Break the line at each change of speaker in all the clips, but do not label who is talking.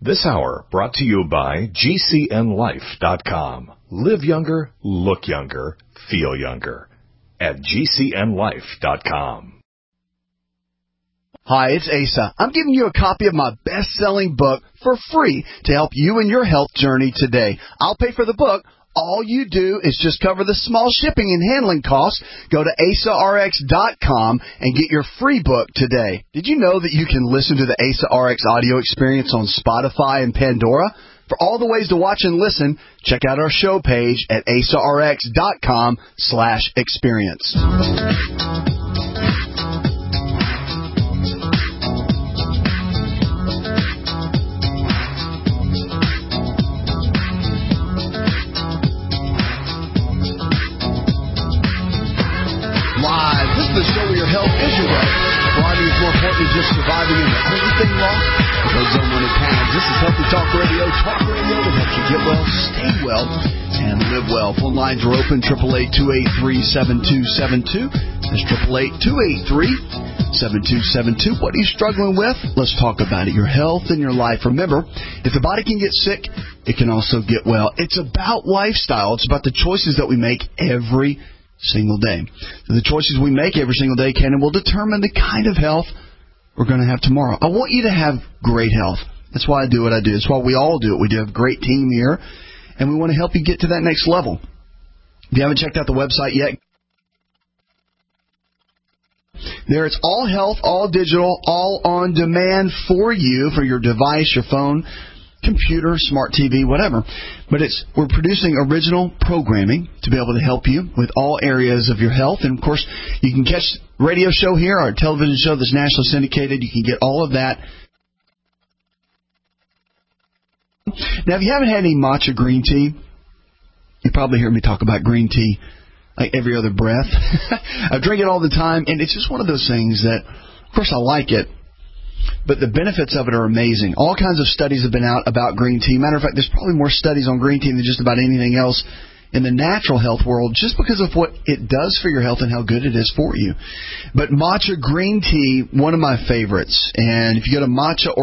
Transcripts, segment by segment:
This hour brought to you by GCNLife.com. Live younger, look younger, feel younger at GCNLife.com.
Hi, it's Asa. I'm giving you a copy of my best-selling book for free to help you in your health journey today. I'll pay for the book. All you do is just cover the small shipping and handling costs. Go to AsaRx.com and get your free book today. Did you know that you can listen to the Asa RX audio experience on Spotify and Pandora? For all the ways to watch and listen, check out our show page at AsaRx.com/experience. The show where your health is your wealth. Variety is more important than just surviving in everything lost. Goes on when it counts. This is Healthy Talk Radio. Talk radio that helps you get well, stay well, and live well. Phone lines are open. 888-283-7272. That's 888-283-7272. What are you struggling with? Let's talk about it. Your health and your life. Remember, if the body can get sick, it can also get well. It's about lifestyle. It's about the choices that we make every single day. So the choices we make every single day can and will determine the kind of health we're going to have tomorrow. I want you to have great health. That's why I do what I do. That's why we all do it. We do have a great team here, and we want to help you get to that next level. If you haven't checked out the website yet, there it's all health, all digital, all on demand for you, for your device, your phone, computer, smart TV, whatever. But we're producing original programming to be able to help you with all areas of your health. And, of course, you can catch the radio show here, our television show that's nationally syndicated. You can get all of that. Now, if you haven't had any matcha green tea, you probably hear me talk about green tea like every other breath. I drink it all the time, and it's just one of those things that, of course, I like it. But the benefits of it are amazing. All kinds of studies have been out about green tea. Matter of fact, there's probably more studies on green tea than just about anything else in the natural health world, just because of what it does for your health and how good it is for you. But matcha green tea, one of my favorites. And if you go to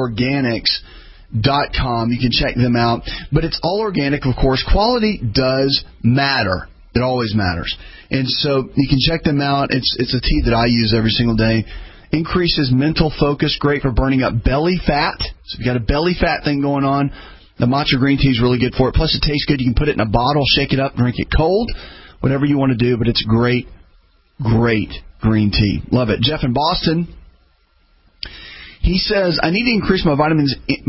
matchaorganics.com, you can check them out. But it's all organic, of course. Quality does matter. It always matters. And so you can check them out. It's a tea that I use every single day. Increases mental focus, great for burning up belly fat. So if you've got a belly fat thing going on, the matcha green tea is really good for it. Plus, it tastes good. You can put it in a bottle, shake it up, drink it cold, whatever you want to do. But it's great, great green tea. Love it. Jeff in Boston, he says, I need to increase my vitamin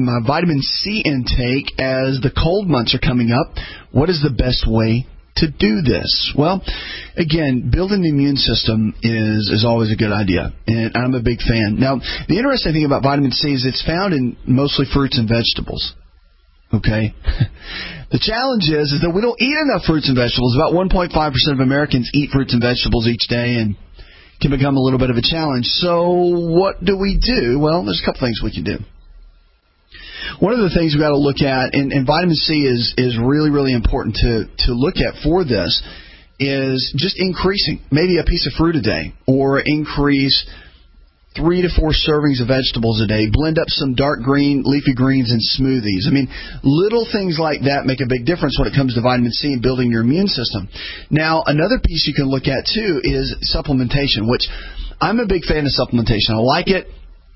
C intake as the cold months are coming up. What is the best way to do this? Well, again, building the immune system is always a good idea, and I'm a big fan. Now, the interesting thing about vitamin C is it's found in mostly fruits and vegetables. Okay? The challenge is that we don't eat enough fruits and vegetables. About 1.5% of Americans eat fruits and vegetables each day, and it can become a little bit of a challenge. So what do we do? Well, there's a couple things we can do. One of the things we've got to look at, and vitamin C is really, really important to look at for this, is just increasing maybe a piece of fruit a day, or increase 3 to 4 servings of vegetables a day. Blend up some dark green, leafy greens in smoothies. I mean, little things like that make a big difference when it comes to vitamin C and building your immune system. Now, another piece you can look at, too, is supplementation, which I'm a big fan of supplementation. I like it.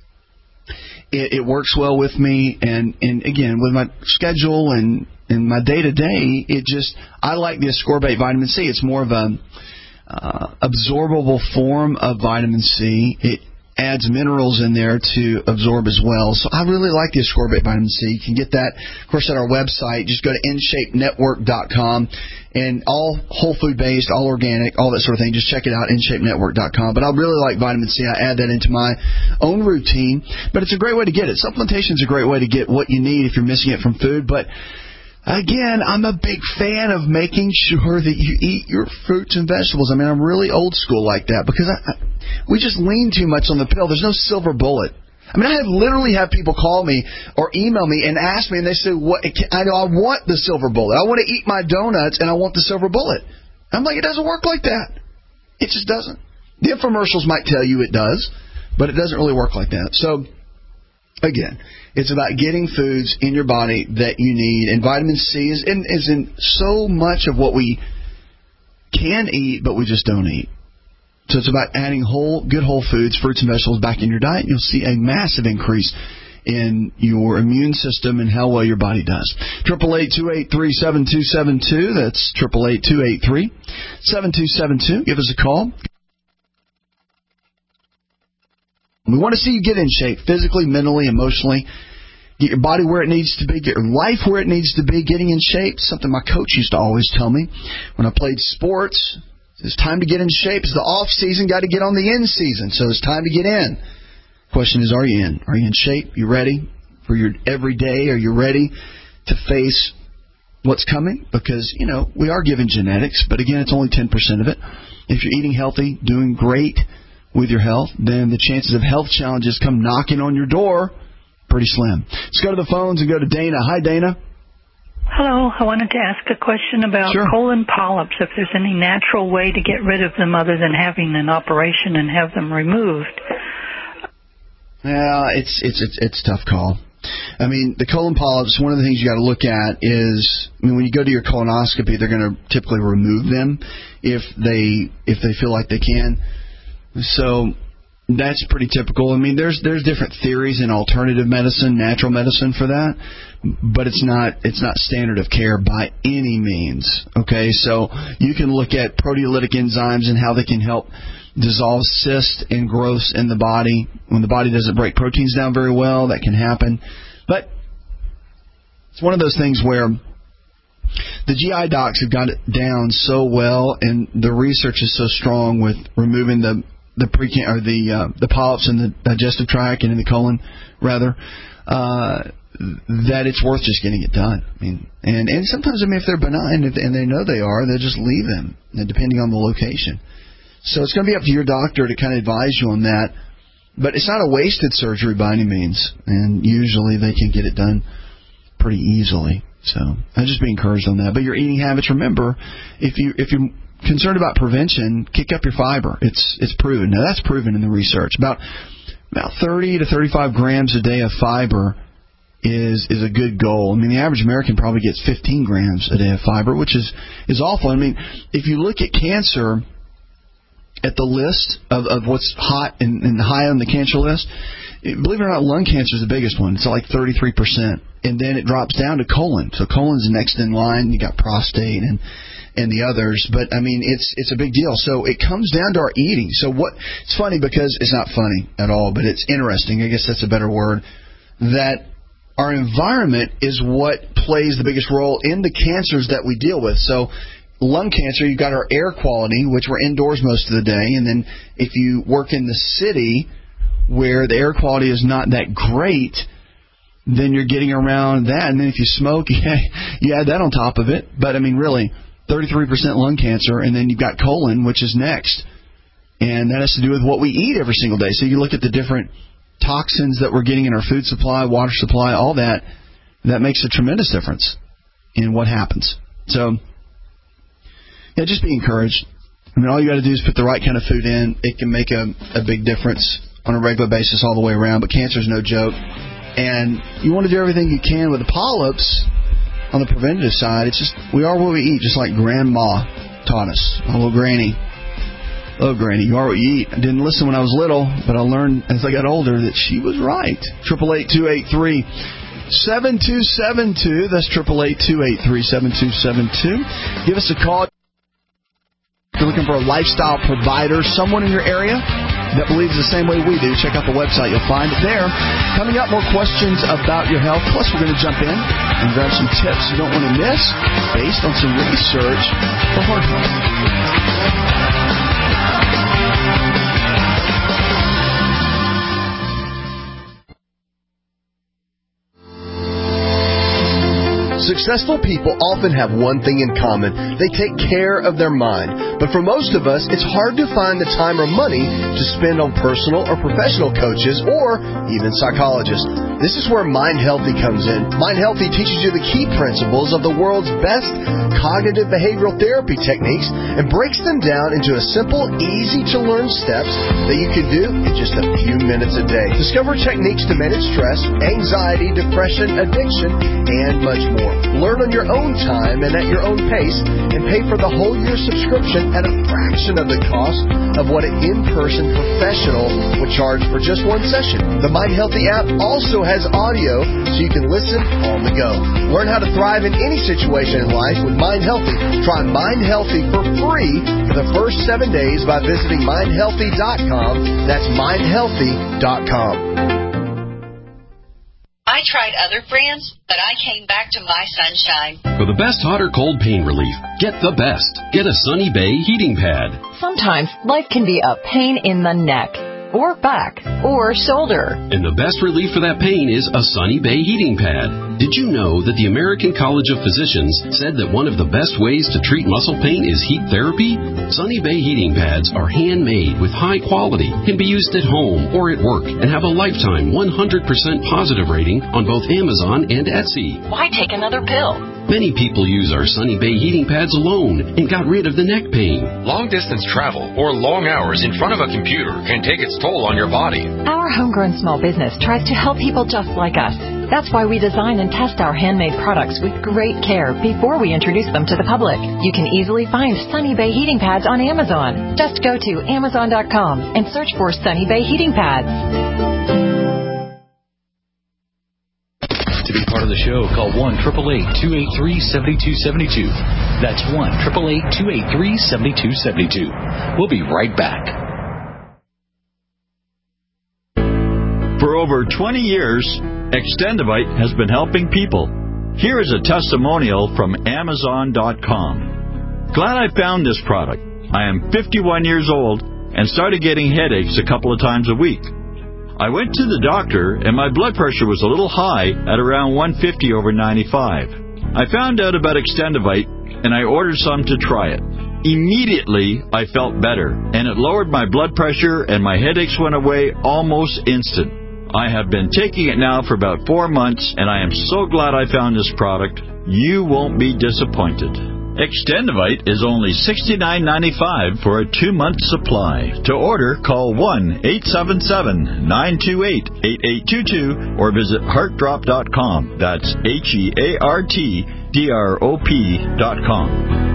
It works well with me, and again, with my schedule and my day-to-day, I like the ascorbate vitamin C. It's more of a absorbable form of vitamin C. It adds minerals in there to absorb as well. So I really like the ascorbate vitamin C. You can get that, of course, at our website. Just go to InShapeNetwork.com, and all whole food based, all organic, all that sort of thing. Just check it out, InShapeNetwork.com. But I really like vitamin C. I add that into my own routine. But it's a great way to get it. Supplementation is a great way to get what you need if you're missing it from food. But again, I'm a big fan of making sure that you eat your fruits and vegetables. I mean, I'm really old school like that, because we just lean too much on the pill. There's no silver bullet. I mean, I have literally had people call me or email me and ask me, and they say, I want the silver bullet. I want to eat my donuts, and I want the silver bullet. I'm like, it doesn't work like that. It just doesn't. The infomercials might tell you it does, but it doesn't really work like that. So Again, it's about getting foods in your body that you need. And vitamin C is in so much of what we can eat, but we just don't eat. So it's about adding good whole foods, fruits and vegetables back in your diet. And you'll see a massive increase in your immune system and how well your body does. 888-283-7272. That's 888-283-7272. Give us a call. We want to see you get in shape physically, mentally, emotionally. Get your body where it needs to be. Get your life where it needs to be. Getting in shape, something my coach used to always tell me when I played sports. It's time to get in shape. It's the off season. Got to get on the in season. So it's time to get in. Question is, are you in? Are you in shape? You ready for your everyday? Are you ready to face what's coming? Because, we are given genetics, but again, it's only 10% of it. If you're eating healthy, doing great with your health, then the chances of health challenges come knocking on your door pretty slim. Let's go to the phones and go to Dana. Hi, Dana.
Hello. I wanted to ask a question about colon polyps, if there's any natural way to get rid of them other than having an operation and have them removed.
Yeah, it's a tough call. I mean, the colon polyps, one of the things you got to look at is, when you go to your colonoscopy, they're going to typically remove them if they feel like they can. So that's pretty typical. I mean, there's different theories in alternative medicine, natural medicine for that, but it's not standard of care by any means. Okay, so you can look at proteolytic enzymes and how they can help dissolve cysts and growths in the body. When the body doesn't break proteins down very well, that can happen. But it's one of those things where the GI docs have got it down so well, and the research is so strong with removing the polyps in the digestive tract and in the colon, rather, that it's worth just getting it done. I mean, and sometimes, if they're benign and they know they are, they'll just leave them, depending on the location. So it's going to be up to your doctor to kind of advise you on that. But it's not a wasted surgery by any means, and usually they can get it done pretty easily. So I'd just be encouraged on that. But your eating habits, remember, if you're concerned about prevention, kick up your fiber. It's proven. Now, that's proven in the research. About 30 to 35 grams a day of fiber is a good goal. I mean, the average American probably gets 15 grams a day of fiber, which is awful. I mean, if you look at cancer at the list of what's hot and high on the cancer list, believe it or not, lung cancer is the biggest one. It's like 33%. And then it drops down to colon. So colon's next in line. You got prostate and the others. But, I mean, it's a big deal. So it comes down to our eating. So it's funny because it's not funny at all, but it's interesting. I guess that's a better word. That our environment is what plays the biggest role in the cancers that we deal with. So lung cancer, you've got our air quality, which we're indoors most of the day. And then if you work in the city where the air quality is not that great, then you're getting around that. And then if you smoke, you add that on top of it. But, I mean, really, 33% lung cancer, and then you've got colon, which is next. And that has to do with what we eat every single day. So you look at the different toxins that we're getting in our food supply, water supply, all that. That makes a tremendous difference in what happens. So, yeah, just be encouraged. I mean, all you got to do is put the right kind of food in. It can make a big difference on a regular basis all the way around. But cancer is no joke. And you want to do everything you can with the polyps on the preventative side. It's just, we are what we eat, just like Grandma taught us. My little granny. Oh, Granny, you are what you eat. I didn't listen when I was little, but I learned as I got older that she was right. 888-283-7272. That's 888-283-7272. Give us a call. If you're looking for a lifestyle provider, someone in your area that believes the same way we do, check out the website. You'll find it there. Coming up, more questions about your health. Plus, we're going to jump in and grab some tips you don't want to miss based on some research for heart health.
Successful people often have one thing in common. They take care of their mind. But for most of us, it's hard to find the time or money to spend on personal or professional coaches or even psychologists. This is where Mind Healthy comes in. Mind Healthy teaches you the key principles of the world's best cognitive behavioral therapy techniques and breaks them down into a simple, easy-to-learn steps that you can do in just a few minutes a day. Discover techniques to manage stress, anxiety, depression, addiction, and much more. Learn on your own time and at your own pace, and pay for the whole year subscription at a fraction of the cost of what an in-person professional would charge for just one session. The Mind Healthy app also has audio so you can listen on the go. Learn how to thrive in any situation in life with Mind Healthy. Try Mind Healthy for free for the first 7 days by visiting mindhealthy.com. That's mindhealthy.com.
I tried other brands, but I came back to My Sunshine.
For the best hot or cold pain relief, get the best. Get a Sunny Bay heating pad.
Sometimes life can be a pain in the neck, or back, or shoulder.
And the best relief for that pain is a Sunny Bay heating pad. Did you know that the American College of Physicians said that one of the best ways to treat muscle pain is heat therapy? Sunny Bay heating pads are handmade with high quality, can be used at home or at work, and have a lifetime 100% positive rating on both Amazon and Etsy.
Why take another pill?
Many people use our Sunny Bay heating pads alone and got rid of the neck pain.
Long-distance travel or long hours in front of a computer can take its toll on your body.
Our homegrown small business tries to help people just like us. That's why we design and test our handmade products with great care before we introduce them to the public. You can easily find Sunny Bay heating pads on Amazon. Just go to Amazon.com and search for Sunny Bay heating pads.
To be part of the show, call 1-888-283-7272. That's 1-888-283-7272. We'll be right back.
For over 20 years, Extendivite has been helping people. Here is a testimonial from Amazon.com. Glad I found this product. I am 51 years old and started getting headaches a couple of times a week. I went to the doctor and my blood pressure was a little high at around 150 over 95. I found out about Extendivite and I ordered some to try it. Immediately, I felt better and it lowered my blood pressure and my headaches went away almost instant. I have been taking it now for about 4 months, and I am so glad I found this product. You won't be disappointed. Extendivite is only $69.95 for a 2-month supply. To order, call 1-877-928-8822 or visit heartdrop.com. That's HEARTDROP.com.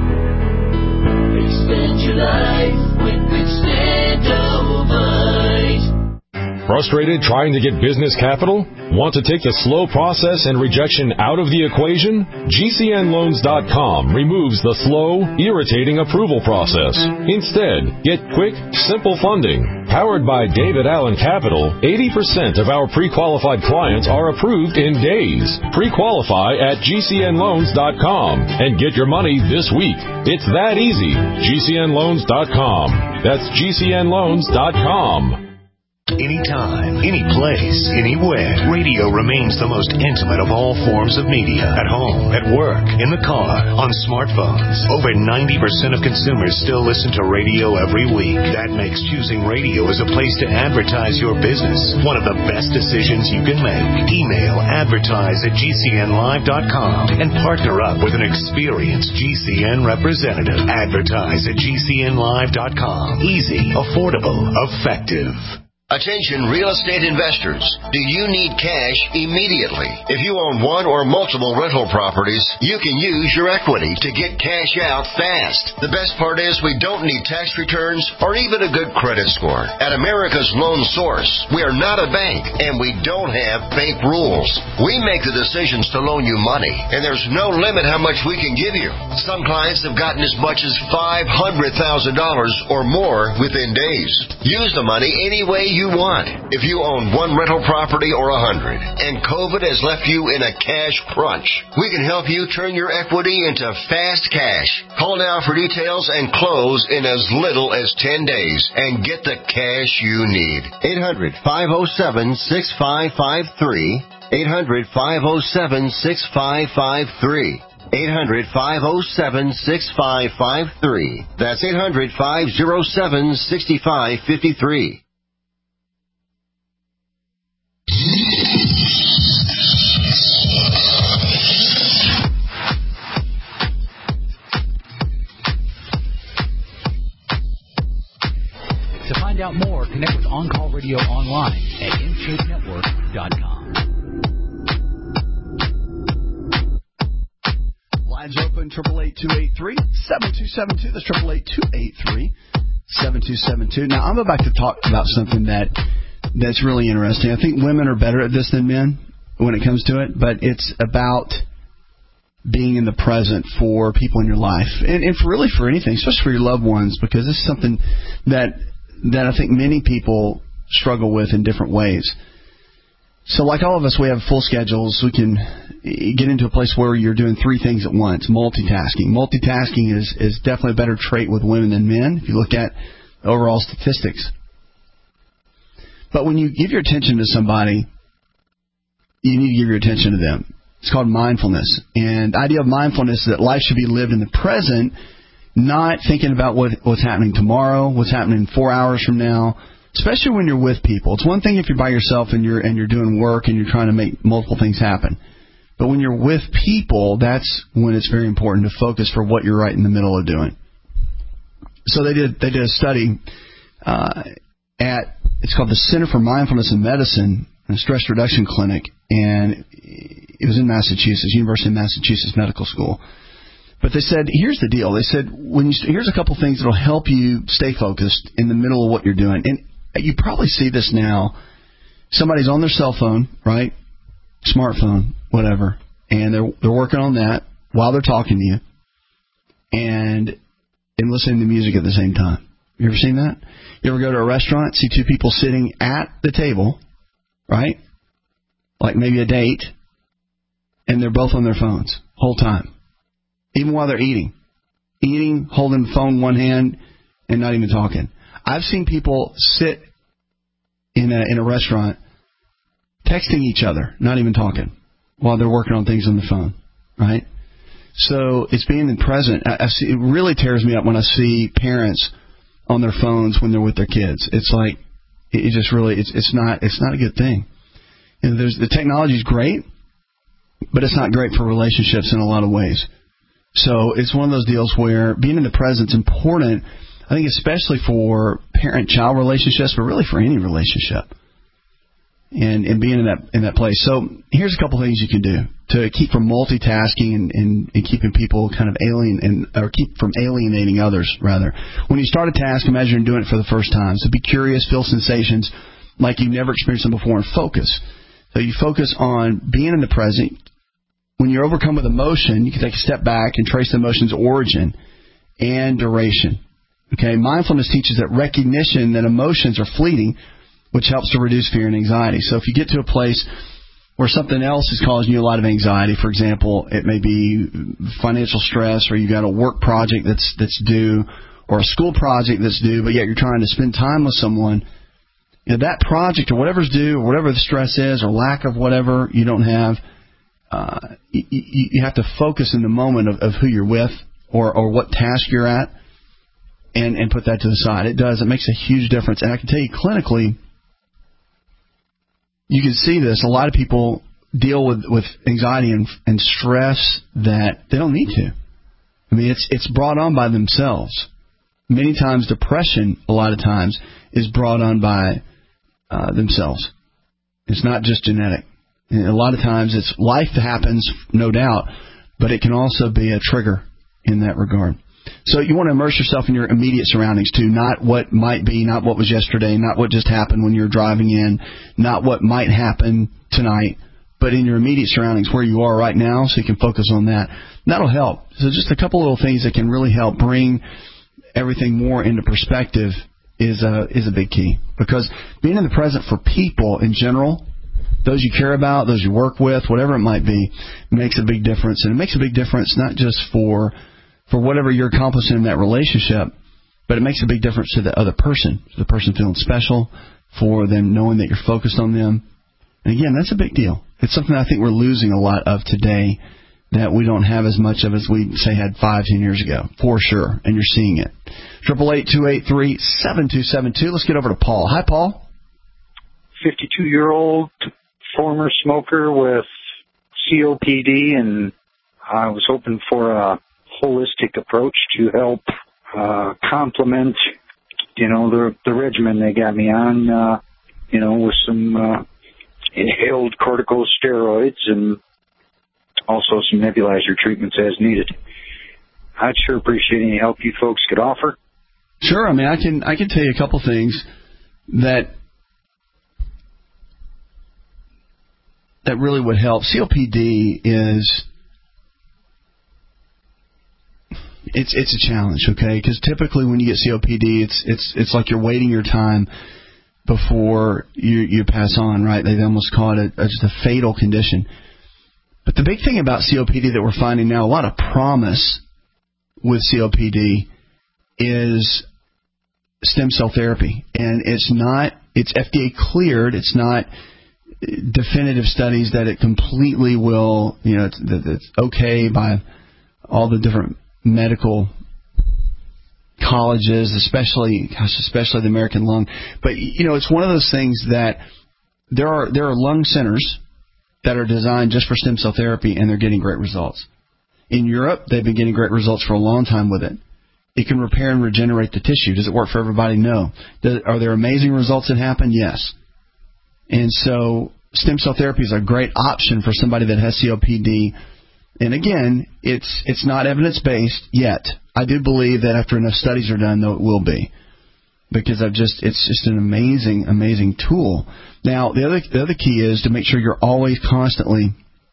Extend your life with Extendivite.
Frustrated trying to get business capital? Want to take the slow process and rejection out of the equation? GCNloans.com removes the slow, irritating approval process. Instead, get quick, simple funding. Powered by David Allen Capital, 80% of our pre-qualified clients are approved in days. Pre-qualify at GCNloans.com and get your money this week. It's that easy. GCNloans.com. That's GCNloans.com.
Anytime, any place, anywhere, radio remains the most intimate of all forms of media. At home, at work, in the car, on smartphones. Over 90% of consumers still listen to radio every week. That makes choosing radio as a place to advertise your business one of the best decisions you can make. Email advertise@gcnlive.com and partner up with an experienced GCN representative. Advertise at gcnlive.com. Easy, affordable, effective.
Attention real estate investors. Do you need cash immediately? If you own one or multiple rental properties, you can use your equity to get cash out fast. The best part is we don't need tax returns or even a good credit score. At America's Loan Source, we are not a bank and we don't have bank rules. We make the decisions to loan you money and there's no limit how much we can give you. Some clients have gotten as much as $500,000 or more within days. Use the money any way you want. If you own one rental property or 100 and COVID has left you in a cash crunch, we can help you turn your equity into fast cash. Call now for details and close in as little as 10 days and get the cash you need. 800-507-6553. 800-507-6553. 800-507-6553. That's 800-507-6553.
out more, connect with On Call Radio online at InShapeNetwork.com.
Lines open, 888-283-7272. That's 888-283-7272. Now, I'm about to talk about something that's really interesting. I think women are better at this than men when it comes to it, but it's about being in the present for people in your life, and for anything, especially for your loved ones, because this is something that I think many people struggle with in different ways. So like all of us, we have full schedules. We can get into a place where you're doing three things at once, multitasking. Multitasking is definitely a better trait with women than men if you look at overall statistics. But when you give your attention to somebody, you need to give your attention to them. It's called mindfulness. And the idea of mindfulness is that life should be lived in the present, not thinking about what's happening tomorrow, what's happening 4 hours from now, especially when you're with people. It's one thing if you're by yourself and you're doing work and you're trying to make multiple things happen. But when you're with people, that's when it's very important to focus for what you're right in the middle of doing. So they did a study it's called the Center for Mindfulness in Medicine, a stress reduction clinic, and it was in Massachusetts, University of Massachusetts Medical School. But they said, here's the deal. They said, here's a couple things that will help you stay focused in the middle of what you're doing. And you probably see this now. Somebody's on their cell phone, right? Smartphone, whatever. And they're working on that while they're talking to you and listening to music at the same time. You ever seen that? You ever go to a restaurant, see two people sitting at the table, right? Like maybe a date, and they're both on their phones whole time, even while they're eating, holding the phone in one hand and not even talking. I've seen people sit in a restaurant texting each other, not even talking, while they're working on things on the phone, right? So it's being in the present. It really tears me up when I see parents on their phones when they're with their kids. It's like it's not a good thing. The technology is great, but it's not great for relationships in a lot of ways. So it's one of those deals where being in the present is important, I think, especially for parent-child relationships, but really for any relationship, and being in that place. So here's a couple things you can do to keep from multitasking and keeping people kind of or keep from alienating others, rather. When you start a task, imagine you're doing it for the first time. So be curious, feel sensations like you've never experienced them before, and focus. So you focus on being in the present. When you're overcome with emotion, you can take a step back and trace the emotion's origin and duration. Okay, mindfulness teaches that recognition that emotions are fleeting, which helps to reduce fear and anxiety. So if you get to a place where something else is causing you a lot of anxiety, for example, it may be financial stress, or you've got a work project that's due, or a school project that's due, but yet you're trying to spend time with someone, that project or whatever's due, or whatever the stress is, or lack of whatever you don't have, you have to focus in the moment of who you're with or what task you're at, and put that to the side. It makes a huge difference. And I can tell you clinically, you can see this. A lot of people deal with anxiety and stress that they don't need to. I mean, it's brought on by themselves. Many times depression, a lot of times, is brought on by themselves. It's not just genetic. And a lot of times it's life that happens, no doubt, but it can also be a trigger in that regard. So you want to immerse yourself in your immediate surroundings too, not what might be, not what was yesterday, not what just happened when you were driving in, not what might happen tonight, but in your immediate surroundings where you are right now, so you can focus on that. That'll help. So just a couple little things that can really help bring everything more into perspective is a big key. Because being in the present for people in general, those you care about, those you work with, whatever it might be, makes a big difference. And it makes a big difference not just for whatever you're accomplishing in that relationship, but it makes a big difference to the other person, the person feeling special, for them knowing that you're focused on them. And again, that's a big deal. It's something I think we're losing a lot of today that we don't have as much of as we, say, had 5-10 years ago, for sure, and you're seeing it. 888-283-7272. Let's get over to Paul. Hi, Paul.
52-year-old former smoker with COPD, and I was hoping for a holistic approach to help complement the regimen they got me on, with some inhaled corticosteroids and also some nebulizer treatments as needed. I'd sure appreciate any help you folks could offer.
Sure. I mean, I can tell you a couple things that really would help. COPD is it's a challenge, okay? Because typically when you get COPD, it's like you're waiting your time before you pass on, right? They almost call it just a fatal condition. But the big thing about COPD that we're finding now, a lot of promise with COPD is stem cell therapy. And it's FDA cleared. It's not definitive studies that it completely will, it's okay by all the different medical colleges, especially the American Lung. But, it's one of those things that there are lung centers that are designed just for stem cell therapy, and they're getting great results. In Europe, they've been getting great results for a long time with it. It can repair and regenerate the tissue. Does it work for everybody? No. Are there amazing results that happen? Yes. And so stem cell therapy is a great option for somebody that has COPD. And again, it's not evidence-based yet. I do believe that after enough studies are done, though, it will be. Because it's just an amazing, amazing tool. Now, the other key is to make sure you're always constantly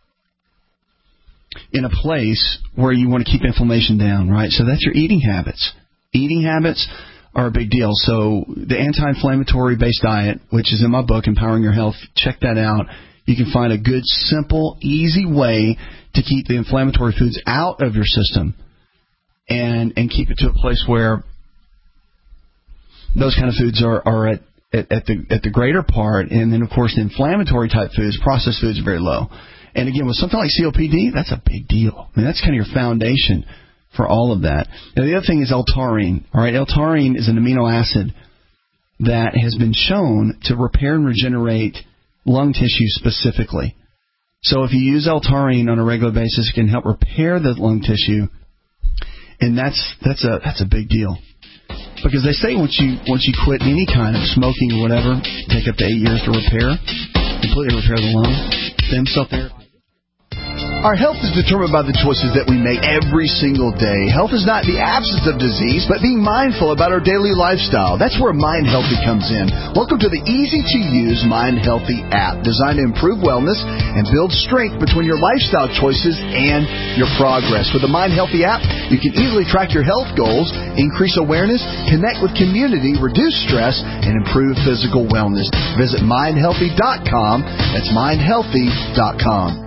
in a place where you want to keep inflammation down, right? So that's your eating habits. Eating habits are a big deal. So the anti-inflammatory based diet, which is in my book, Empowering Your Health, check that out. You can find a good, simple, easy way to keep the inflammatory foods out of your system and keep it to a place where those kind of foods are at the greater part. And then, of course, the inflammatory type foods, processed foods, are very low. And again, with something like COPD, that's a big deal. I mean, that's kind of your foundation for all of that. Now, the other thing is L-taurine. All right, L-taurine is an amino acid that has been shown to repair and regenerate lung tissue specifically. So if you use L-taurine on a regular basis, it can help repair the lung tissue, and that's a big deal. Because they say once you quit any kind of smoking or whatever, take up to 8 years to completely repair the lung. Stem cell therapy.
Our health is determined by the choices that we make every single day. Health is not the absence of disease, but being mindful about our daily lifestyle. That's where Mind Healthy comes in. Welcome to the easy-to-use Mind Healthy app, designed to improve wellness and build strength between your lifestyle choices and your progress. With the Mind Healthy app, you can easily track your health goals, increase awareness, connect with community, reduce stress, and improve physical wellness. Visit mindhealthy.com. That's mindhealthy.com.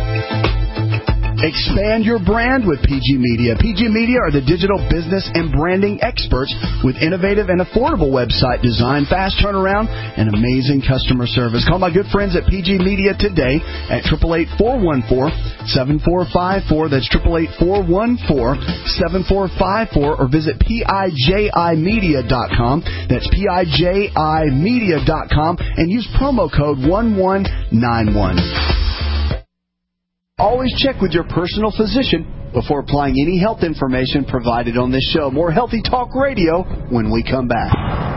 Expand your brand with PG Media. PG Media are the digital business and branding experts with innovative and affordable website design, fast turnaround, and amazing customer service. Call my good friends at PG Media today at 888-414-7454. That's 888-414-7454, or visit PIJImedia.com. That's PIJImedia.com, and use promo code 1191. Always check with your personal physician before applying any health information provided on this show. More Healthy Talk Radio when we come back.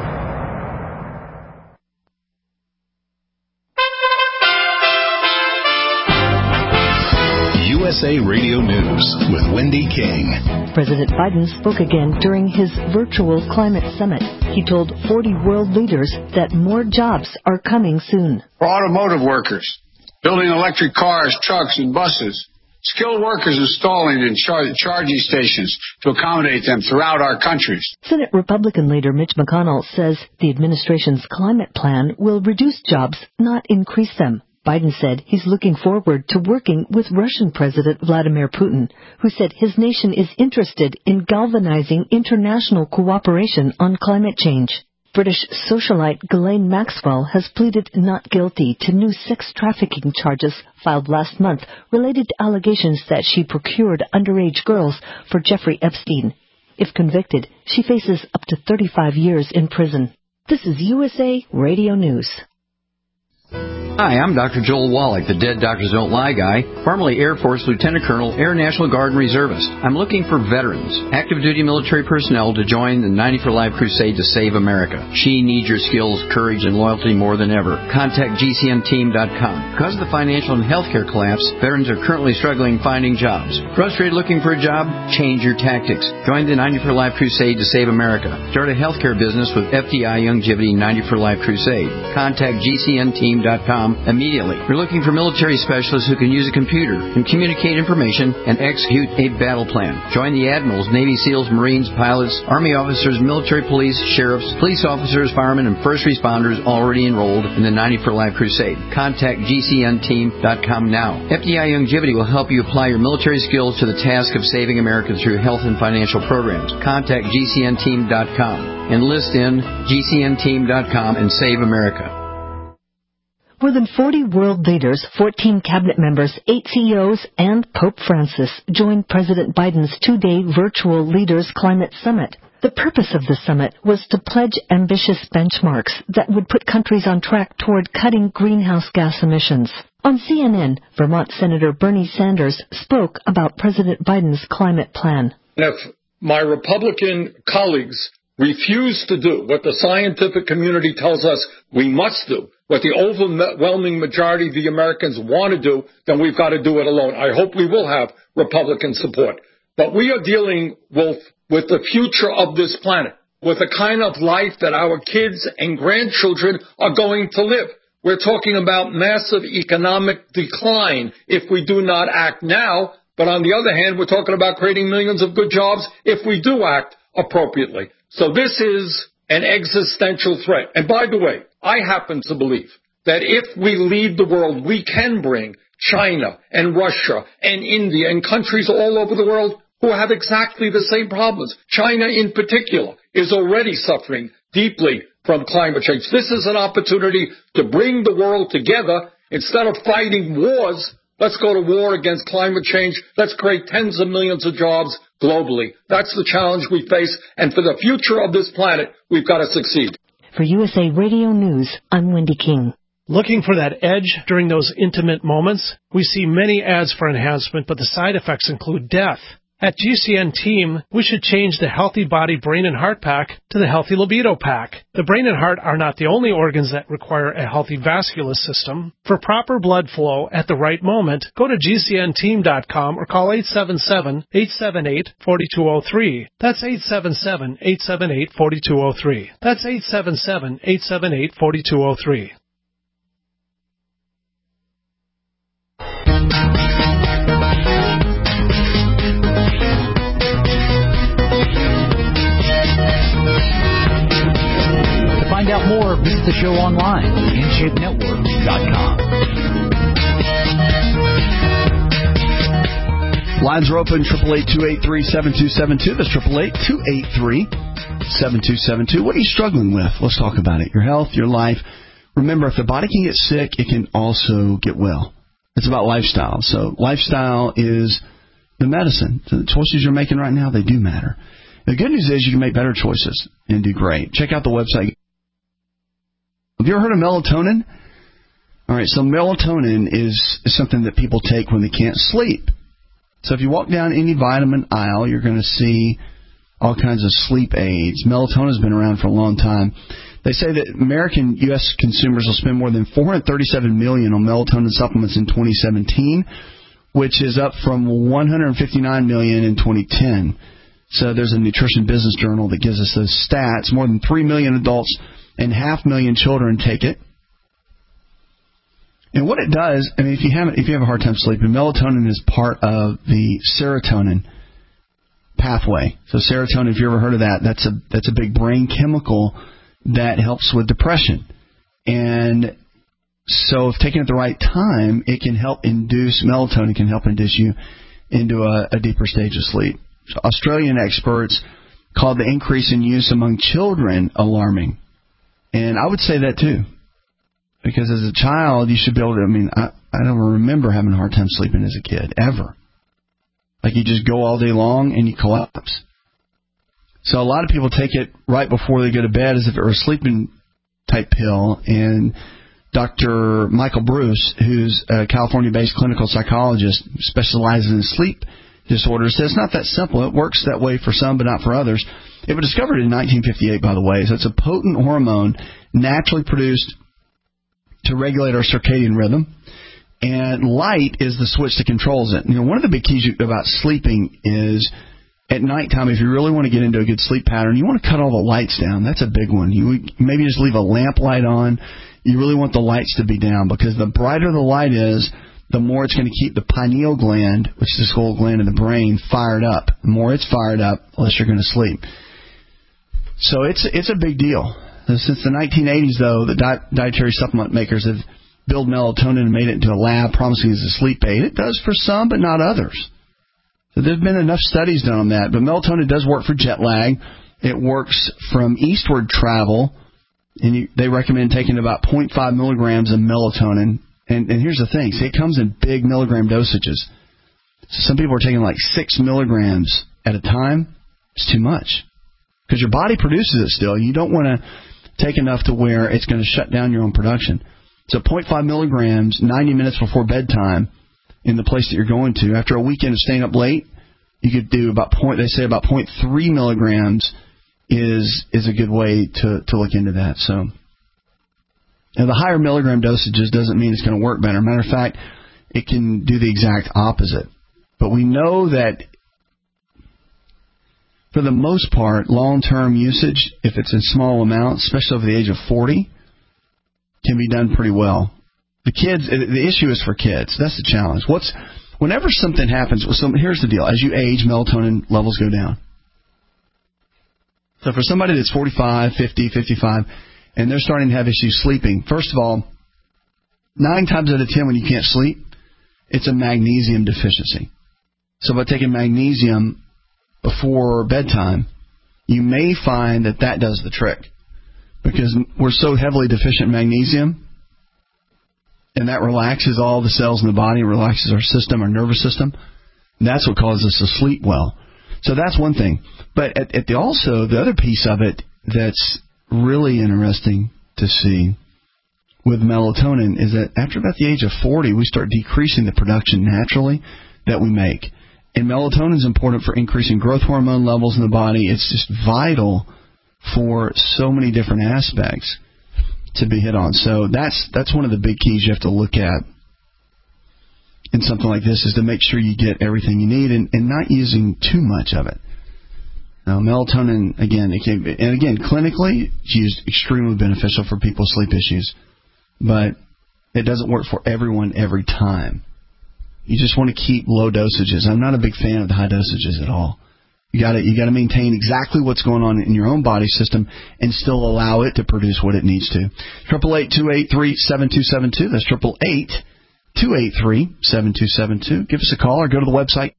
USA Radio News with Wendy King.
President Biden spoke again during his virtual climate summit. He told 40 world leaders that more jobs are coming soon.
For automotive workers, building electric cars, trucks, and buses. Skilled workers installing and charging stations to accommodate them throughout our countries.
Senate Republican leader Mitch McConnell says the administration's climate plan will reduce jobs, not increase them. Biden said he's looking forward to working with Russian President Vladimir Putin, who said his nation is interested in galvanizing international cooperation on climate change. British socialite Ghislaine Maxwell has pleaded not guilty to new sex trafficking charges filed last month related to allegations that she procured underage girls for Jeffrey Epstein. If convicted, she faces up to 35 years in prison. This is USA Radio News.
Hi, I'm Dr. Joel Wallach, the Dead Doctors Don't Lie guy, formerly Air Force Lieutenant Colonel, Air National Guard and Reservist. I'm looking for veterans, active duty military personnel to join the 90 for Life crusade to save America. She needs your skills, courage, and loyalty more than ever. Contact GCNteam.com. Because of the financial and healthcare collapse, veterans are currently struggling finding jobs. Frustrated looking for a job? Change your tactics. Join the 90 for Life crusade to save America. Start a healthcare business with FDI Longevity 90 for Life crusade. Contact GCNteam.com immediately. We're looking for military specialists who can use a computer and communicate information and execute a battle plan. Join the admirals, Navy SEALs, Marines, pilots, Army officers, military police, sheriffs, police officers, firemen, and first responders already enrolled in the 90 for Life crusade. Contact GCNteam.com now. FDI Longevity will help you apply your military skills to the task of saving America through health and financial programs. Contact GCNteam.com. Enlist in GCNteam.com and save America.
More than 40 world leaders, 14 cabinet members, 8 CEOs, and Pope Francis joined President Biden's two-day virtual Leaders Climate Summit. The purpose of the summit was to pledge ambitious benchmarks that would put countries on track toward cutting greenhouse gas emissions. On CNN, Vermont Senator Bernie Sanders spoke about President Biden's climate plan.
If my Republican colleagues refuse to do what the scientific community tells us we must do, what the overwhelming majority of the Americans want to do, then we've got to do it alone. I hope we will have Republican support. But we are dealing with the future of this planet, with the kind of life that our kids and grandchildren are going to live. We're talking about massive economic decline if we do not act now. But on the other hand, we're talking about creating millions of good jobs if we do act appropriately. So this is an existential threat. And by the way, I happen to believe that if we lead the world, we can bring China and Russia and India and countries all over the world who have exactly the same problems. China in particular is already suffering deeply from climate change. This is an opportunity to bring the world together. Instead of fighting wars, let's go to war against climate change. Let's create tens of millions of jobs globally. That's the challenge we face. And for the future of this planet, we've got to succeed.
For USA Radio News, I'm Wendy King.
Looking for that edge during those intimate moments? We see many ads for enhancement, but the side effects include death. At GCN Team, we should change the Healthy Body, Brain, and Heart Pack to the Healthy Libido Pack. The brain and heart are not the only organs that require a healthy vascular system. For proper blood flow at the right moment, go to GCNteam.com or call 877-878-4203. That's 877-878-4203. That's 877-878-4203.
Find out more, visit the show online at InShapeNetwork.com.
Lines are open, 888-283-7272. That's 888-283-7272. What are you struggling with? Let's talk about it. Your health, your life. Remember, if the body can get sick, it can also get well. It's about lifestyle. So lifestyle is the medicine. So the choices you're making right now, they do matter. The good news is you can make better choices and do great. Check out the website. Have you ever heard of melatonin? All right, so melatonin is something that people take when they can't sleep. So if you walk down any vitamin aisle, you're going to see all kinds of sleep aids. Melatonin has been around for a long time. They say that American U.S. consumers will spend more than $437 million on melatonin supplements in 2017, which is up from $159 million in 2010. So there's a Nutrition Business Journal that gives us those stats. More than 3 million adults and 500,000 children take it. And what it does, I mean, if you have a hard time sleeping, melatonin is part of the serotonin pathway. So serotonin, if you ever heard of that, that's a big brain chemical that helps with depression. And so if taken at the right time, it can help induce, melatonin can help induce you into a deeper stage of sleep. So Australian experts called the increase in use among children alarming. And I would say that too. Because as a child, you should be able to, I don't remember having a hard time sleeping as a kid, ever. Like you just go all day long and you collapse. So a lot of people take it right before they go to bed as if it were a sleeping type pill. And Dr. Michael Bruce, who's a California-based clinical psychologist who specializes in sleep disorders, says it's not that simple. It works that way for some, but not for others. It was discovered in 1958, by the way. So it's a potent hormone naturally produced to regulate our circadian rhythm. And light is the switch that controls it. One of the big keys about sleeping is at nighttime, if you really want to get into a good sleep pattern, you want to cut all the lights down. That's a big one. You maybe just leave a lamp light on. You really want the lights to be down, because the brighter the light is, the more it's going to keep the pineal gland, which is the skull gland in the brain, fired up. The more it's fired up, the less you're going to sleep. So it's a big deal. Since the 1980s, though, the dietary supplement makers have built melatonin and made it into a lab promising as a sleep aid. It does for some, but not others. So there's been enough studies done on that. But melatonin does work for jet lag. It works from eastward travel. And they recommend taking about 0.5 milligrams of melatonin. And here's the thing. See, it comes in big milligram dosages. So some people are taking like 6 milligrams at a time. It's too much, because your body produces it still. You don't want to take enough to where it's going to shut down your own production. So 0.5 milligrams, 90 minutes before bedtime in the place that you're going to. After a weekend of staying up late, you could do about 0.3 milligrams is a good way to look into that. So the higher milligram dosages doesn't mean it's going to work better. Matter of fact, it can do the exact opposite. But we know that for the most part, long-term usage, if it's in small amounts, especially over the age of 40, can be done pretty well. The issue is for kids. That's the challenge. Whenever something happens, here's the deal. As you age, melatonin levels go down. So for somebody that's 45, 50, 55, and they're starting to have issues sleeping, first of all, 9 times out of 10 when you can't sleep, it's a magnesium deficiency. So by taking magnesium before bedtime, you may find that does the trick. Because we're so heavily deficient in magnesium, and that relaxes all the cells in the body, relaxes our system, our nervous system. And that's what causes us to sleep well. So that's one thing. But also, the other piece of it that's really interesting to see with melatonin is that after about the age of 40, we start decreasing the production naturally that we make. And melatonin is important for increasing growth hormone levels in the body. It's just vital for so many different aspects to be hit on. So that's one of the big keys you have to look at in something like this, is to make sure you get everything you need and not using too much of it. Now, melatonin, again, clinically, it's used extremely beneficial for people with sleep issues, but it doesn't work for everyone every time. You just want to keep low dosages. I'm not a big fan of the high dosages at all. You got to maintain exactly what's going on in your own body system and still allow it to produce what it needs to. 888-283-7272. That's 888-283-7272. Give us a call or go to the website.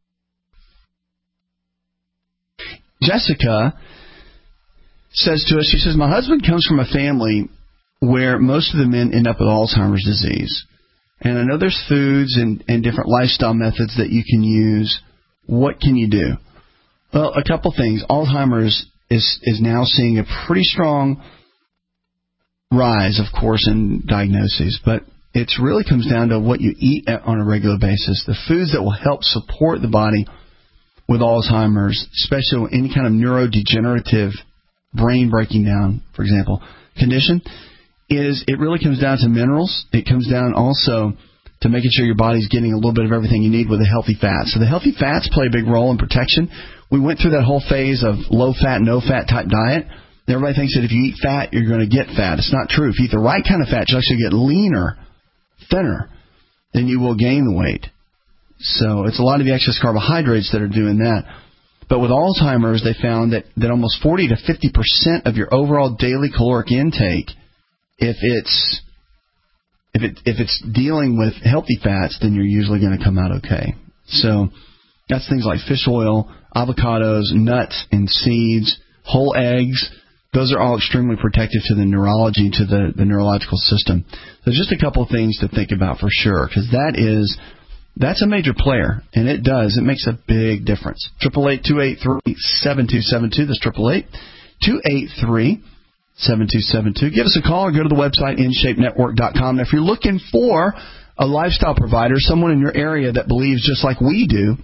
Jessica says to us, she says, my husband comes from a family where most of the men end up with Alzheimer's disease. And I know there's foods and different lifestyle methods that you can use. What can you do? Well, a couple things. Alzheimer's is now seeing a pretty strong rise, of course, in diagnoses. But it really comes down to what you eat on a regular basis. The foods that will help support the body with Alzheimer's, especially any kind of neurodegenerative brain breaking down, for example, condition, it really comes down to minerals. It comes down also to making sure your body's getting a little bit of everything you need with the healthy fats. So the healthy fats play a big role in protection. We went through that whole phase of low-fat, no-fat type diet. Everybody thinks that if you eat fat, you're going to get fat. It's not true. If you eat the right kind of fat, you actually get leaner, thinner, then you will gain the weight. So it's a lot of the excess carbohydrates that are doing that. But with Alzheimer's, they found that almost 40 to 50% of your overall daily caloric intake, if it's dealing with healthy fats, then you're usually going to come out okay. So that's things like fish oil, avocados, nuts and seeds, whole eggs. Those are all extremely protective to the neurology, to the neurological system. So just a couple of things to think about for sure, because that's a major player, and it makes a big difference. 888-283-7272. That's 7272. Give us a call or go to the website, InShapeNetwork.com. Now, if you're looking for a lifestyle provider, someone in your area that believes just like we do,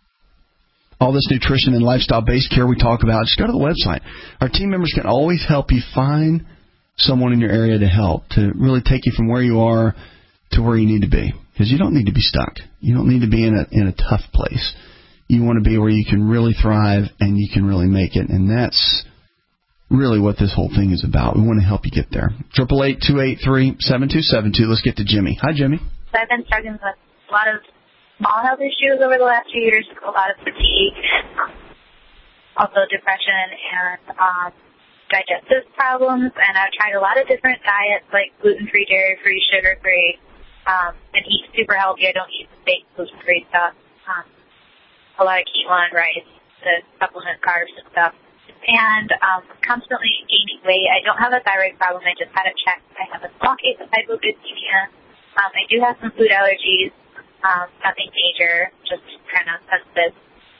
all this nutrition and lifestyle-based care we talk about, just go to the website. Our team members can always help you find someone in your area to help, to really take you from where you are to where you need to be. Because you don't need to be stuck. You don't need to be in a tough place. You want to be where you can really thrive and you can really make it. And that's really what this whole thing is about. We want to help you get there. 888-283-7272. Let's get to Jimmy. Hi, Jimmy.
So I've been struggling with a lot of small health issues over the last few years, a lot of fatigue, also depression and digestive problems. And I've tried a lot of different diets like gluten-free, dairy-free, sugar-free, and eat super healthy. I don't eat fake gluten-free stuff. A lot of quinoa and rice to supplement carbs and stuff. And constantly gaining weight. I don't have a thyroid problem. I just had it checked. I have a small case of hypoglycemia. I do have some food allergies. Nothing major, just kind of sensitive.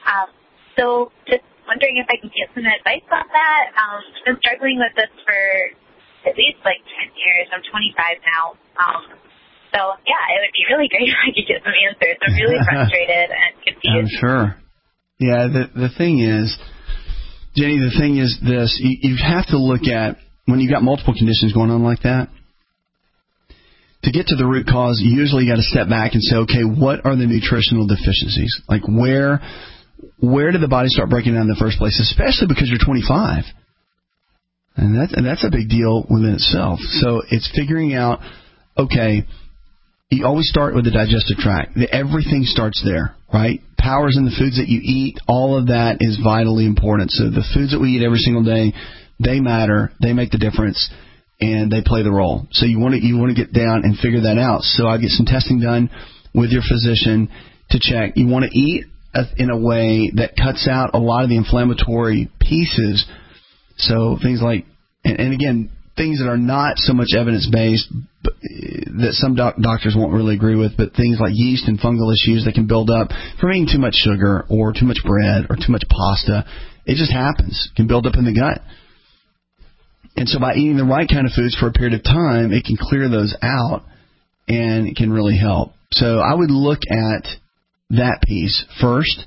So just wondering if I can get some advice on that. I've been struggling with this for at least like 10 years. I'm 25 now. So, yeah, it would be really great if I could get some answers. I'm really frustrated and confused.
I'm sure. Yeah, the thing is, Jenny, the thing is this. You have to look at, when you've got multiple conditions going on like that, to get to the root cause, you usually got to step back and say, okay, what are the nutritional deficiencies? Like, where did the body start breaking down in the first place, especially because you're 25? And that's a big deal within itself. So it's figuring out, okay, you always start with the digestive tract. Everything starts there, right? Power's in the foods that you eat. All of that is vitally important. So the foods that we eat every single day, they matter. They make the difference, and they play the role. So you want to get down and figure that out. So I get some testing done with your physician to check. You want to eat in a way that cuts out a lot of the inflammatory pieces. So things like, and again, things that are not so much evidence-based, that some doctors won't really agree with, but things like yeast and fungal issues that can build up from eating too much sugar or too much bread or too much pasta. It just happens. It can build up in the gut. And so by eating the right kind of foods for a period of time, it can clear those out and it can really help. So I would look at that piece first.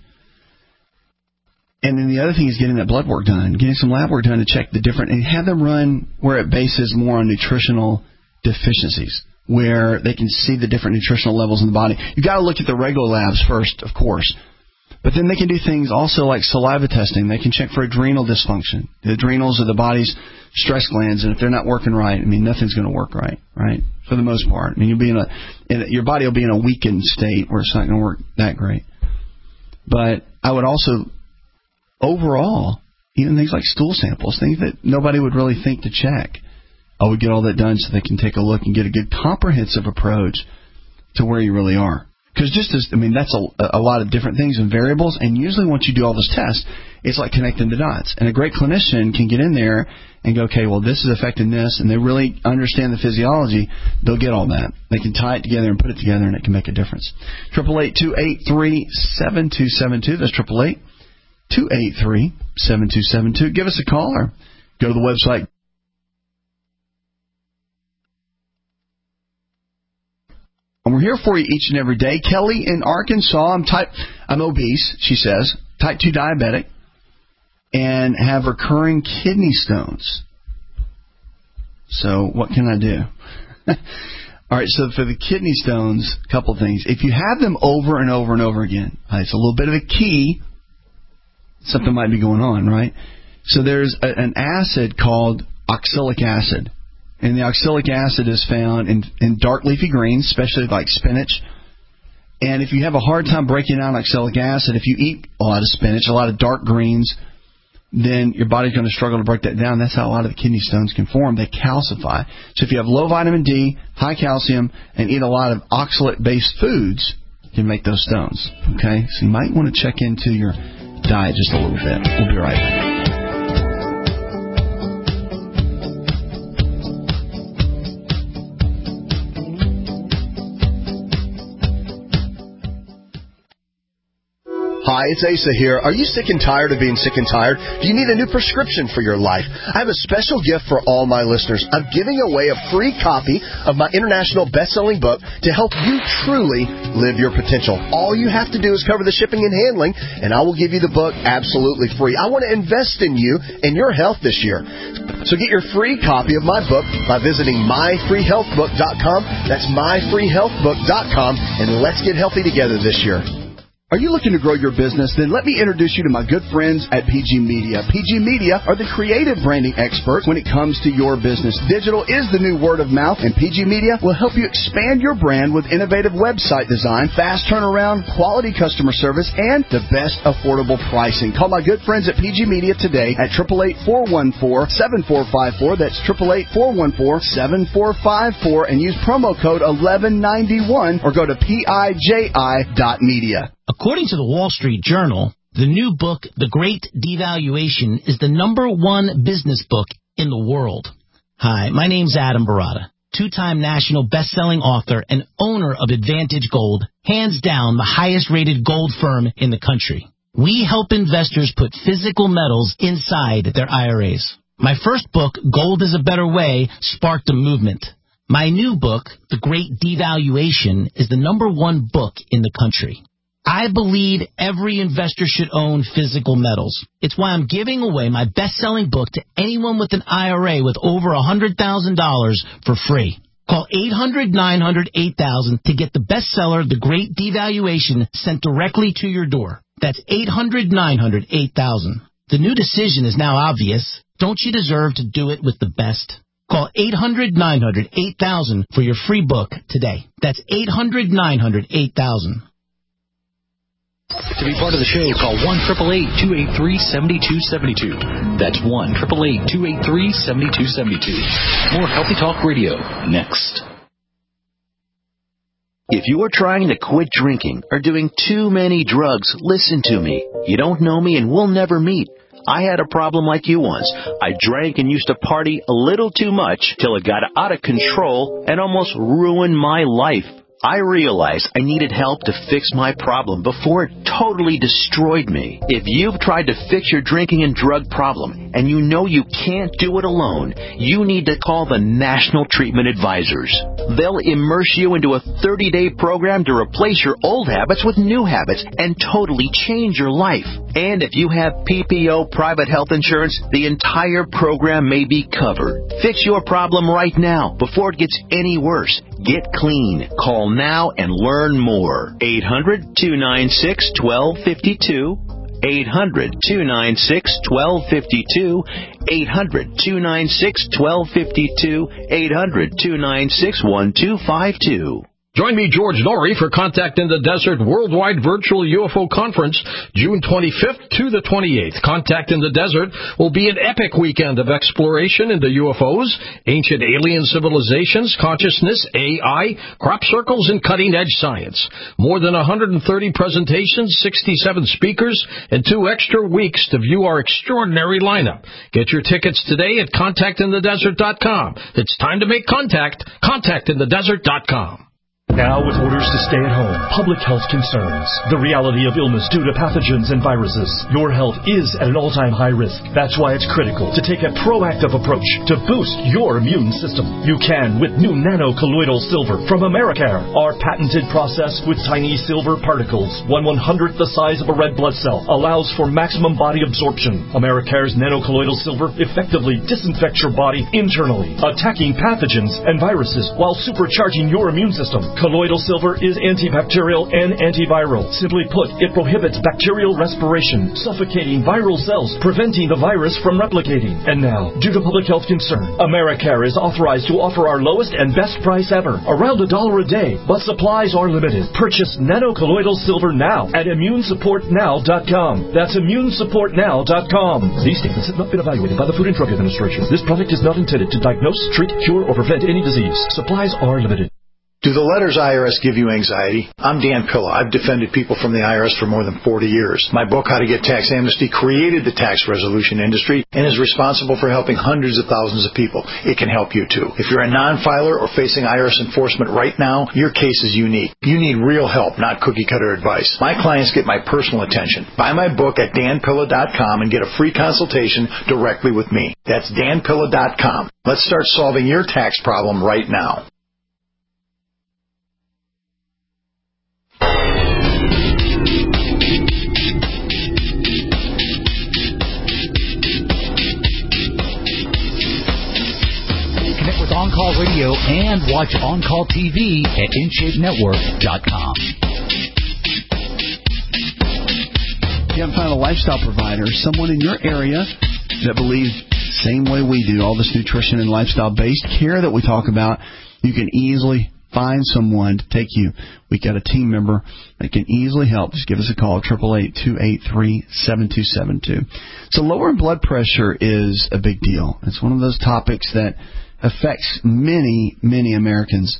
And then the other thing is getting that blood work done, getting some lab work done to check the different, and have them run where it bases more on nutritional deficiencies, where they can see the different nutritional levels in the body. You've got to look at the regular labs first, of course. But then they can do things also like saliva testing. They can check for adrenal dysfunction. The adrenals are the body's stress glands, and if they're not working right, I mean, nothing's going to work right? For the most part. I mean, you'll be your body will be in a weakened state where it's not going to work that great. But I would also, overall, even things like stool samples, things that nobody would really think to check, I would get all that done so they can take a look and get a good comprehensive approach to where you really are. Because that's a lot of different things and variables, and usually once you do all those tests, it's like connecting the dots. And a great clinician can get in there and go, okay, well, this is affecting this, and they really understand the physiology. They'll get all that. They can tie it together and put it together, and it can make a difference. 888-283-7272. That's 888-283-7272. Give us a call or go to the website. And we're here for you each and every day. Kelly in Arkansas, I'm obese, she says, type 2 diabetic, and have recurring kidney stones. So what can I do? All right, so for the kidney stones, a couple things. If you have them over and over and over again, it's a little bit of a key. Something might be going on, right? So there's an acid called oxalic acid. And the oxalic acid is found in dark leafy greens, especially like spinach. And if you have a hard time breaking down oxalic acid, if you eat a lot of spinach, a lot of dark greens, then your body's going to struggle to break that down. That's how a lot of the kidney stones can form. They calcify. So if you have low vitamin D, high calcium, and eat a lot of oxalate-based foods, you can make those stones. Okay? So you might want to check into your diet just a little bit. We'll be right back.
Hi, it's Asa here. Are you sick and tired of being sick and tired? Do you need a new prescription for your life? I have a special gift for all my listeners. I'm giving away a free copy of my international best-selling book to help you truly live your potential. All you have to do is cover the shipping and handling, and I will give you the book absolutely free. I want to invest in you and your health this year. So get your free copy of my book by visiting myfreehealthbook.com. That's myfreehealthbook.com, and let's get healthy together this year.
Are you looking to grow your business? Then let me introduce you to my good friends at PG Media. PG Media are the creative branding experts when it comes to your business. Digital is the new word of mouth, and PG Media will help you expand your brand with innovative website design, fast turnaround, quality customer service, and the best affordable pricing. Call my good friends at PG Media today at 888-414-7454. That's 888-414-7454, and use promo code 1191 or go to PIJI.media.
According to the Wall Street Journal, the new book, The Great Devaluation, is the #1 business book in the world. Hi, my name's Adam Barata, two-time national best-selling author and owner of Advantage Gold, hands down the highest-rated gold firm in the country. We help investors put physical metals inside their IRAs. My first book, Gold is a Better Way, sparked a movement. My new book, The Great Devaluation, is the #1 book in the country. I believe every investor should own physical metals. It's why I'm giving away my best-selling book to anyone with an IRA with over $100,000 for free. Call 800-900-8000 to get the bestseller, The Great Devaluation, sent directly to your door. That's 800-900-8000. The new decision is now obvious. Don't you deserve to do it with the best? Call 800-900-8000 for your free book today. That's 800-900-8000.
To be part of the show, call 1-888-283-7272. That's 1-888-283-7272. More Healthy Talk Radio next.
If you are trying to quit drinking or doing too many drugs, listen to me. You don't know me and we'll never meet. I had a problem like you once. I drank and used to party a little too much till it got out of control and almost ruined my life. I realized I needed help to fix my problem before it totally destroyed me. If you've tried to fix your drinking and drug problem and you know you can't do it alone, you need to call the National Treatment Advisors. They'll immerse you into a 30-day program to replace your old habits with new habits and totally change your life. And if you have PPO private health insurance, the entire program may be covered. Fix your problem right now before it gets any worse. Get clean. Call now and learn more. 800-296-1252. 800-296-1252. 800-296-1252. 800-296-1252.
Join me, George Norrie, for Contact in the Desert Worldwide Virtual UFO Conference, June 25th to the 28th. Contact in the Desert will be an epic weekend of exploration into UFOs, ancient alien civilizations, consciousness, AI, crop circles, and cutting-edge science. More than 130 presentations, 67 speakers, and 2 extra weeks to view our extraordinary lineup. Get your tickets today at contactinthedesert.com. It's time to make contact. Contactinthedesert.com.
Now, with orders to stay at home, public health concerns, the reality of illness due to pathogens and viruses, your health is at an all-time high risk. That's why it's critical to take a proactive approach to boost your immune system. You can with new nano-colloidal silver from Americare. Our patented process with tiny silver particles, 1/100th the size of a red blood cell, allows for maximum body absorption. Americare's nano-colloidal silver effectively disinfects your body internally, attacking pathogens and viruses while supercharging your immune system. Colloidal silver is antibacterial and antiviral. Simply put, it prohibits bacterial respiration, suffocating viral cells, preventing the virus from replicating. And now, due to public health concern, Americare is authorized to offer our lowest and best price ever, around $1 a day, but supplies are limited. Purchase nano-colloidal silver now at immunesupportnow.com. That's immunesupportnow.com. These statements have not been evaluated by the Food and Drug Administration. This product is not intended to diagnose, treat, cure, or prevent any disease. Supplies are limited.
Do the letters IRS give you anxiety? I'm Dan Pilla. I've defended people from the IRS for more than 40 years. My book, How to Get Tax Amnesty, created the tax resolution industry and is responsible for helping hundreds of thousands of people. It can help you too. If you're a non-filer or facing IRS enforcement right now, your case is unique. You need real help, not cookie-cutter advice. My clients get my personal attention. Buy my book at danpilla.com and get a free consultation directly with me. That's danpilla.com. Let's start solving your tax problem right now.
On Call Radio and watch On Call TV at InShapeNetwork.com.
If you haven't found a lifestyle provider, someone in your area that believes the same way we do, all this nutrition and lifestyle-based care that we talk about, you can easily find someone to take you. We've got a team member that can easily help. Just give us a call, 888-283-7272. So lowering blood pressure is a big deal. It's one of those topics that affects many, many Americans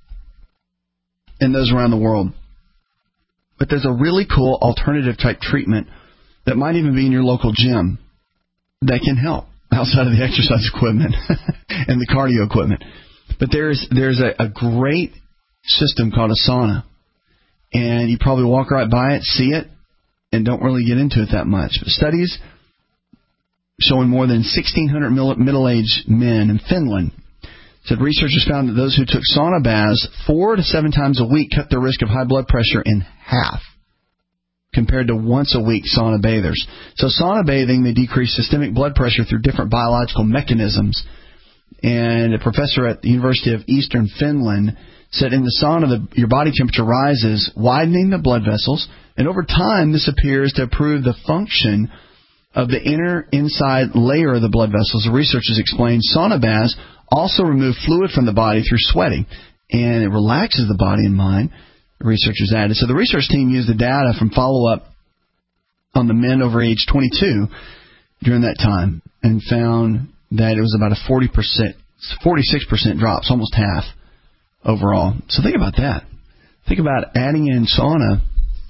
and those around the world. But there's a really cool alternative type treatment that might even be in your local gym that can help outside of the exercise equipment and the cardio equipment. But there's a great system called a sauna, and you probably walk right by it, see it, and don't really get into it that much. But studies showing more than 1,600 middle-aged men in Finland said researchers found that those who took sauna baths 4 to 7 times a week cut their risk of high blood pressure in half compared to once-a-week sauna bathers. So sauna bathing, they decrease systemic blood pressure through different biological mechanisms. And a professor at the University of Eastern Finland said in the sauna, your body temperature rises, widening the blood vessels, and over time this appears to improve the function of the inside layer of the blood vessels. The researchers explained sauna baths also remove fluid from the body through sweating, and it relaxes the body and mind, the researchers added. So the research team used the data from follow-up on the men over age 22 during that time and found that it was about a 46% drop, so almost half overall. So think about that. Think about adding in sauna.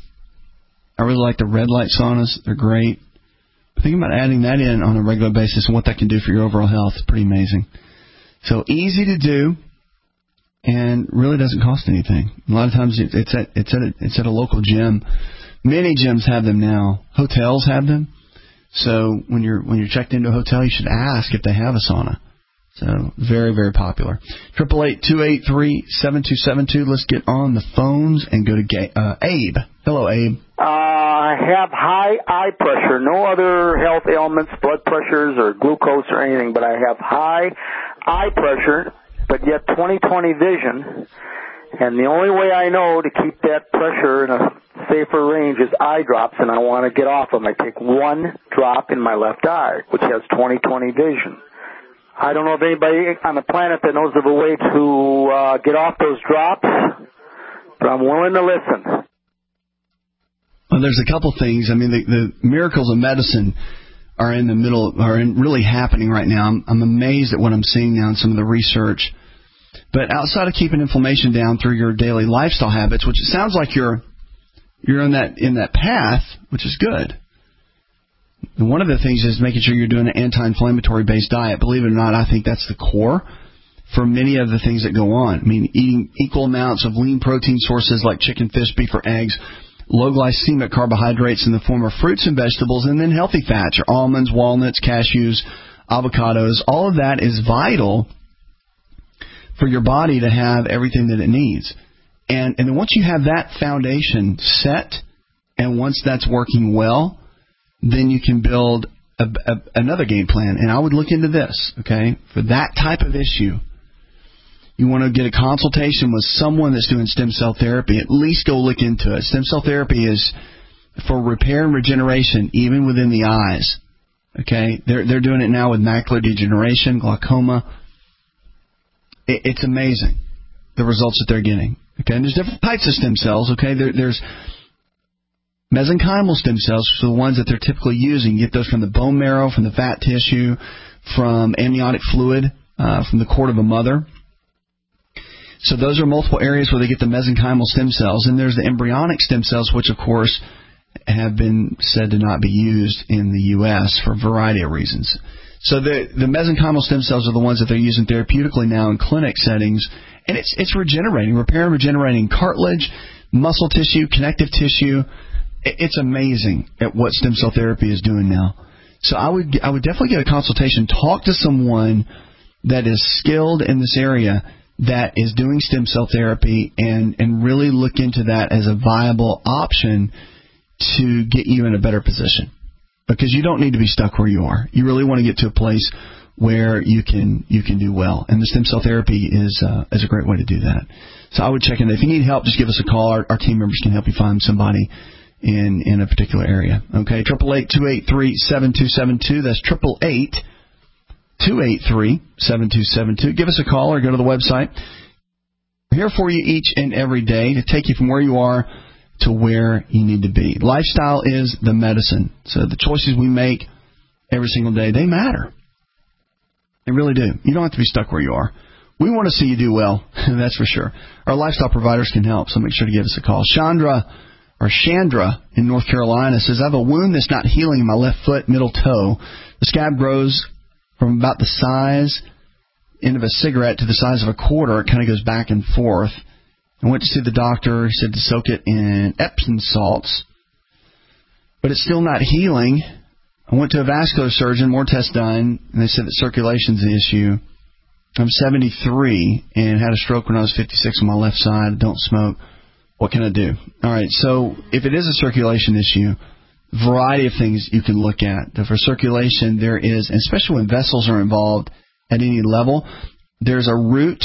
I really like the red light saunas. They're great. Think about adding that in on a regular basis and what that can do for your overall health. It's pretty amazing. So easy to do and really doesn't cost anything. A lot of times it's at a local gym. Many gyms have them now. Hotels have them. So when you're checked into a hotel, you should ask if they have a sauna. So very, very popular. 888-283-7272. Let's get on the phones and go to Abe. Hello, Abe.
I have high eye pressure, no other health ailments, blood pressures or glucose or anything, but I have high eye pressure, but yet 20/20 vision. And the only way I know to keep that pressure in a safer range is eye drops, and I want to get off them. I take one drop in my left eye, which has 20/20 vision. I don't know if anybody on the planet that knows of a way to get off those drops, but I'm willing to listen.
Well, there's a couple things. I mean, the miracles of medicine are really happening right now. I'm amazed at what I'm seeing now in some of the research. But outside of keeping inflammation down through your daily lifestyle habits, which it sounds like you're in that path, which is good. And one of the things is making sure you're doing an anti-inflammatory based diet. Believe it or not, I think that's the core for many of the things that go on. I mean, eating equal amounts of lean protein sources like chicken, fish, beef, or eggs, low glycemic carbohydrates in the form of fruits and vegetables, and then healthy fats, your almonds, walnuts, cashews, avocados. All of that is vital for your body to have everything that it needs. And then once you have that foundation set, and once that's working well, then you can build another game plan. And I would look into this, okay? For that type of issue, you want to get a consultation with someone that's doing stem cell therapy. At least go look into it. Stem cell therapy is for repair and regeneration, even within the eyes. Okay? They're doing it now with macular degeneration, glaucoma. It's amazing, the results that they're getting. Okay? And there's different types of stem cells. Okay? There's mesenchymal stem cells, which are the ones that they're typically using. You get those from the bone marrow, from the fat tissue, from amniotic fluid, from the cord of a mother. So those are multiple areas where they get the mesenchymal stem cells. And there's the embryonic stem cells, which, of course, have been said to not be used in the U.S. for a variety of reasons. So the mesenchymal stem cells are the ones that they're using therapeutically now in clinic settings, and it's regenerating, repair and regenerating cartilage, muscle tissue, connective tissue. It's amazing at what stem cell therapy is doing now. So I would definitely get a consultation. Talk to someone that is skilled in this area that is doing stem cell therapy and really look into that as a viable option to get you in a better position. Because you don't need to be stuck where you are. You really want to get to a place where you can do well. And the stem cell therapy is a great way to do that. So I would check in. If you need help, just give us a call. Our team members can help you find somebody in a particular area. Okay, 888-283-7272. That's 888-283-7272. Give us a call or go to the website. We're here for you each and every day to take you from where you are to where you need to be. Lifestyle is the medicine. So the choices we make every single day, they matter. They really do. You don't have to be stuck where you are. We want to see you do well, that's for sure. Our lifestyle providers can help, so make sure to give us a call. Chandra in North Carolina says, I have a wound that's not healing in my left foot, middle toe. The scab grows from about the size end of a cigarette to the size of a quarter. It kind of goes back and forth. I went to see the doctor. He said to soak it in Epsom salts, but it's still not healing. I went to a vascular surgeon, more tests done, and they said that circulation's the issue. I'm 73 and had a stroke when I was 56 on my left side. I don't smoke. What can I do? All right, so if it is a circulation issue, variety of things you can look at. For circulation, there is, and especially when vessels are involved at any level, there's a root,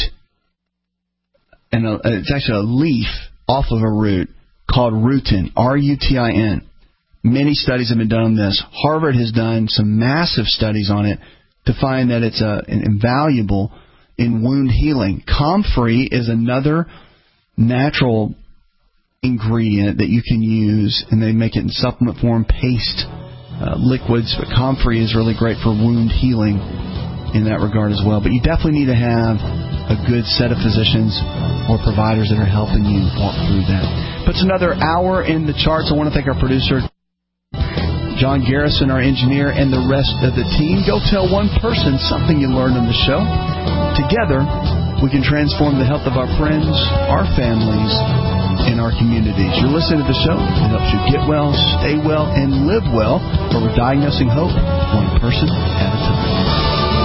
and it's actually a leaf off of a root called rutin, R-U-T-I-N. Many studies have been done on this. Harvard has done some massive studies on it to find that it's invaluable in wound healing. Comfrey is another natural ingredient that you can use, and they make it in supplement form, paste, liquids. But Comfrey is really great for wound healing in that regard as well. But you definitely need to have a good set of physicians or providers that are helping you walk through that. Puts another hour in the charts. I want to thank our producer, John Garrison, our engineer, and the rest of the team. Go tell one person something you learned on the show. Together, we can transform the health of our friends, our families, and our communities. You're listening to the show. It helps you get well, stay well, and live well, where we're diagnosing hope one person at a time.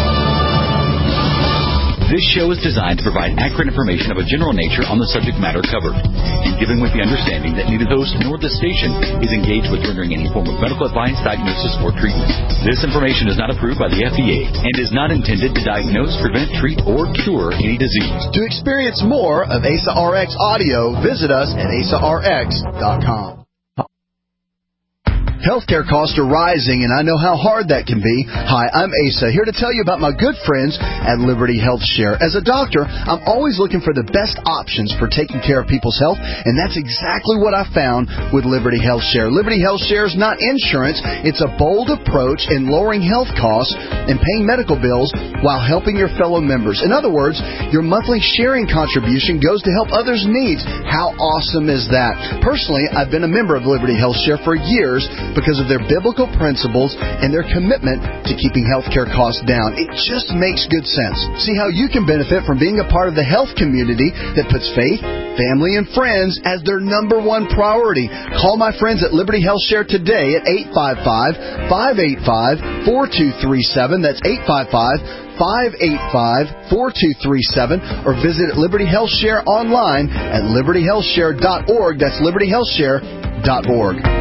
This show is designed to provide accurate information of a general nature on the subject matter covered, and given with the understanding that neither host nor the station is engaged with rendering any form of medical advice, diagnosis, or treatment. This information is not approved by the FDA and is not intended to diagnose, prevent, treat, or cure any disease.
To experience more of ASA RX audio, visit us at asarx.com. Healthcare costs are rising, and I know how hard that can be. Hi, I'm Asa, here to tell you about my good friends at Liberty Health Share. As a doctor, I'm always looking for the best options for taking care of people's health, and that's exactly what I found with Liberty Health Share. Liberty Health Share is not insurance. It's a bold approach in lowering health costs and paying medical bills while helping your fellow members. In other words, your monthly sharing contribution goes to help others' needs. How awesome is that? Personally, I've been a member of Liberty Health Share for years because of their biblical principles and their commitment to keeping healthcare costs down. It just makes good sense. See how you can benefit from being a part of the health community that puts faith, family, and friends as their number one priority. Call my friends at Liberty Health Share today at 855-585-4237. That's 855-585-4237, or visit Liberty Health Share online at libertyhealthshare.org. That's libertyhealthshare.org.